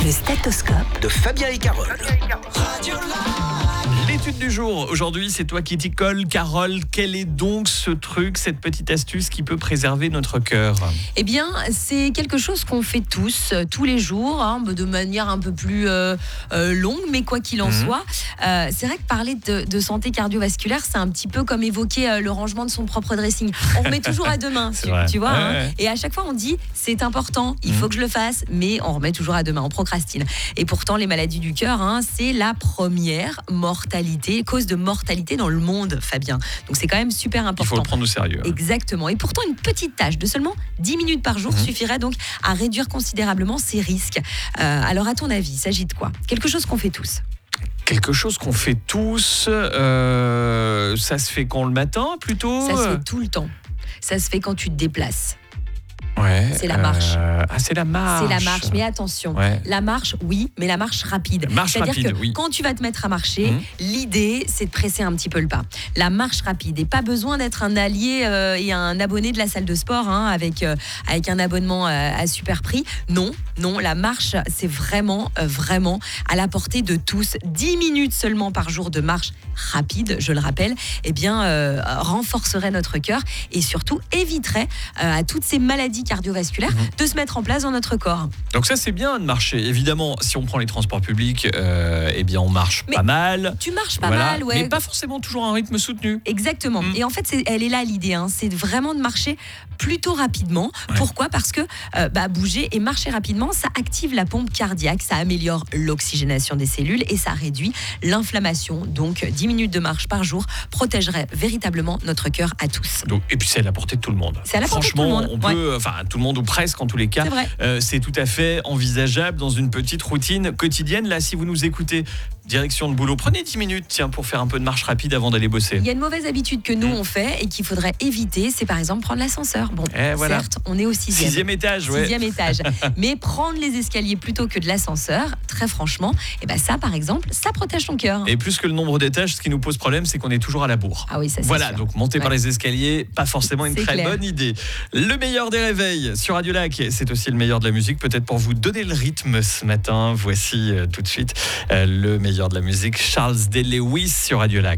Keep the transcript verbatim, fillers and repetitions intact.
Le stéthoscope de Fabien et Carole. L'étude du jour, aujourd'hui, c'est toi qui t'y colle. Carole, quel est donc ce truc, cette petite astuce qui peut préserver notre cœur ? Eh bien, c'est quelque chose qu'on fait tous, euh, tous les jours, hein, de manière un peu plus euh, euh, longue, mais quoi qu'il en Mhm. soit, euh, c'est vrai que parler de, de santé cardiovasculaire, c'est un petit peu comme évoquer euh, le rangement de son propre dressing. On remet toujours à demain, C'est tu, vrai. tu vois. Ouais, hein. ouais. Et à chaque fois, on dit, c'est important, il Mhm. faut que je le fasse, mais on remet toujours à demain, on procrastine. Et pourtant, les maladies du cœur, hein, c'est la première mortalité, cause de mortalité dans le monde, Fabien. Donc c'est quand même super Il important. faut le prendre au sérieux. Exactement. Et pourtant, une petite tâche de seulement dix minutes par jour Mhm. suffirait donc à réduire considérablement ces risques. Euh, alors, à ton avis, il s'agit de quoi ? Quelque chose qu'on fait tous. Quelque chose qu'on fait tous, euh, ça se fait quand le matin plutôt Ça se fait tout le temps. Ça se fait quand tu te déplaces. Ouais, c'est la marche. euh, Ah, c'est la marche. C'est la marche. Mais attention, Ouais. la marche, oui, mais la marche rapide. Marche C'est-à-dire rapide, que oui. quand tu vas te mettre à marcher, Mhm. l'idée, c'est de presser un petit peu le pas. La marche rapide. Et pas besoin d'être un allié euh, et un abonné de la salle de sport hein, avec, euh, avec un abonnement euh, à super prix. Non, non, la marche, c'est vraiment, euh, vraiment à la portée de tous. dix minutes seulement par jour de marche rapide, je le rappelle, eh bien, euh, renforcerait notre cœur et surtout éviterait euh, à toutes ces maladies cardiovasculaires Mhm. de se mettre en place dans notre corps. Donc ça, c'est bien de marcher. Évidemment, si on prend les transports publics, euh, eh bien, on marche Mais pas mal. Tu marches pas Voilà. mal, ouais. Mais pas forcément toujours à un rythme soutenu. Exactement. Mm. Et en fait, c'est, elle est là l'idée. Hein. C'est vraiment de marcher plutôt rapidement. Ouais. Pourquoi ? Parce que euh, bah, bouger et marcher rapidement, ça active la pompe cardiaque, ça améliore l'oxygénation des cellules et ça réduit l'inflammation. Donc, dix minutes de marche par jour protégerait véritablement notre cœur à tous. Donc, et puis c'est à la portée de tout le monde. C'est à la portée de tout le Franchement, monde, on peut, enfin tout le monde ou presque en tous les cas. C'est vrai. Euh, c'est tout à fait envisageable dans une petite routine quotidienne. Là, si vous nous écoutez, direction de boulot, prenez dix minutes tiens, pour faire un peu de marche rapide avant d'aller bosser. Il y a une mauvaise habitude que nous, Mm. on fait et qu'il faudrait éviter, c'est par exemple prendre l'ascenseur. Bon, Eh, voilà. certes, on est au sixième. Sixième étage, ouais. Sixième étage. Mais prendre les escaliers plutôt que de l'ascenseur, très franchement, et ben ça, par exemple, ça protège ton cœur. Et plus que le nombre d'étages, ce qui nous pose problème, c'est qu'on est toujours à la bourre. Ah oui, ça c'est Voilà, sûr. donc monter par Ouais. les escaliers, pas forcément une C'est très clair. bonne idée. Le meilleur des réveils sur Radio Lac, c'est aussi le meilleur de la musique, peut-être pour vous donner le rythme ce matin. Voici euh, tout de suite euh, le meilleur de la musique, Charles D. Lewis sur Radio Lac.